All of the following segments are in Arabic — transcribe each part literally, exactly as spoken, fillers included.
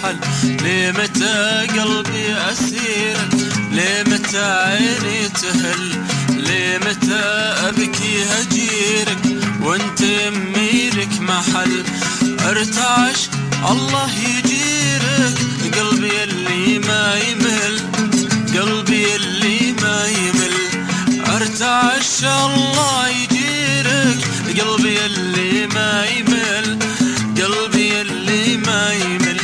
محل. ليه متى قلبي أسيرك؟ ليه متى عيني تهل؟ ليه متى أبكي هجيرك وانت يمي لك محل؟ ارتعش الله يجيرك قلبي اللي ما يمل، قلبي اللي ما يمل. ارتعش الله يجيرك قلبي اللي ما يمل، قلبي اللي ما يمل.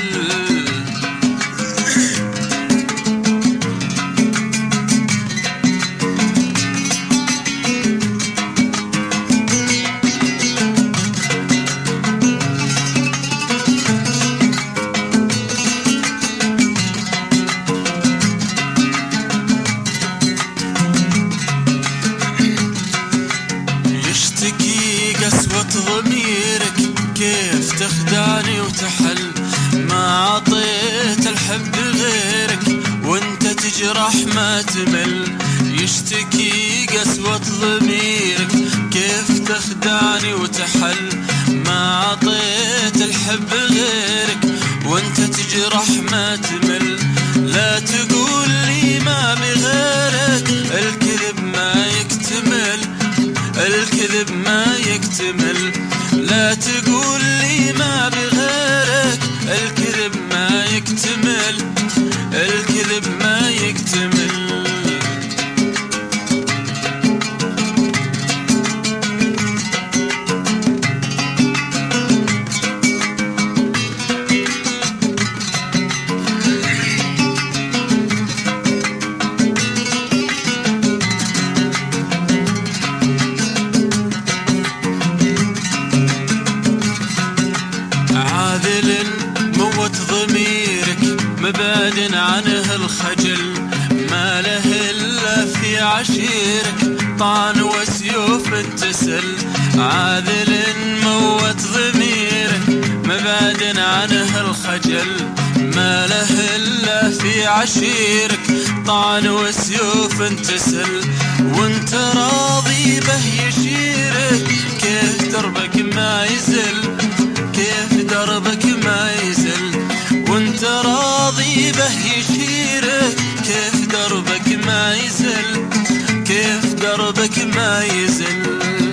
ضميرك كيف تخدعني وتحل؟ ما عطيت الحب غيرك وانت تجرح ما تمل. يشتكي قسوة ضميرك كيف تخدعني وتحل؟ ما عطيت الحب غيرك وانت تجرح ما تمل. لا تقول لي ما بغيرك الكذب ما يكتمل، الكذب ما يكتمل. لا تقول لي ما بغيرك الكذب ما يكتمل، الكذب ما يكتمل. موت ضميرك مباد عنه الخجل، ما له إلا في عشيرك طعن وسيوف تسل. عاذل موت ضميرك مباد عنه الخجل، ما له إلا في عشيرك طعن وسيوف تسل. وانت راضي به يشيرك كيف دربك ما يزل، كيف دربك ما يزل. وانت راضي به يشيرك كيف دربك ما يزل، كيف دربك ما يزل.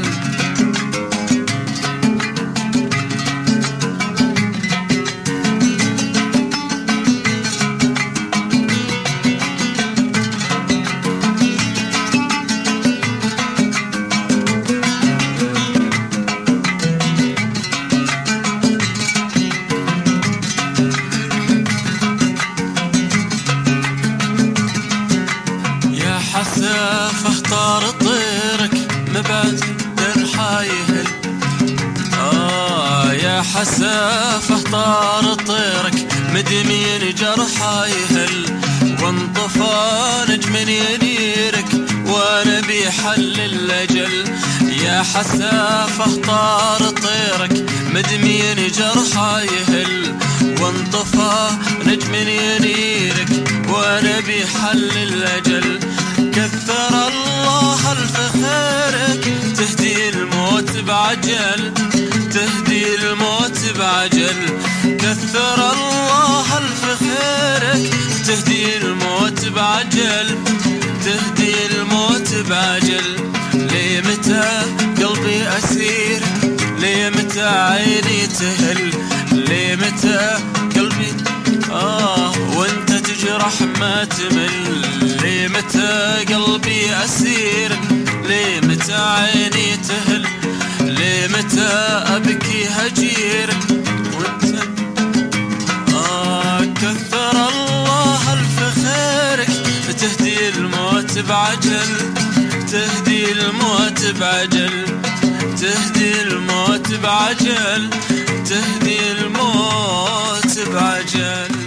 حسافة اختار طيرك مبات درحا يهل. آه يا حسافة اختار طيرك مدمين جرحا يهل. وانطفى نجم ينيرك وانا بحل الاجل. يا حسافة اختار طيرك مدمين جرحا يهل. وانطفى نجم ينيرك وانا بحل الاجل. كثر الله الف خيرك تهدي الموت بعجل، تهدي الموت بعجل. كثر الله الف خيرك تهدي الموت بعجل، تهدي الموت بعجل. ليه متى قلبي أسير؟ ليه متى عيني تهل؟ ليه متى قلبي آه وانت تجرح ما تمل؟ ليه متى قلبي أسير؟ ليه متى عيني تهل؟ ليه متى أبكي هجيرك وانت آه كثر الله الف خيرك تهدي الموت بعجل، تهدي الموت بعجل، تهدي الموت بعجل، تهدي الموت بعجل.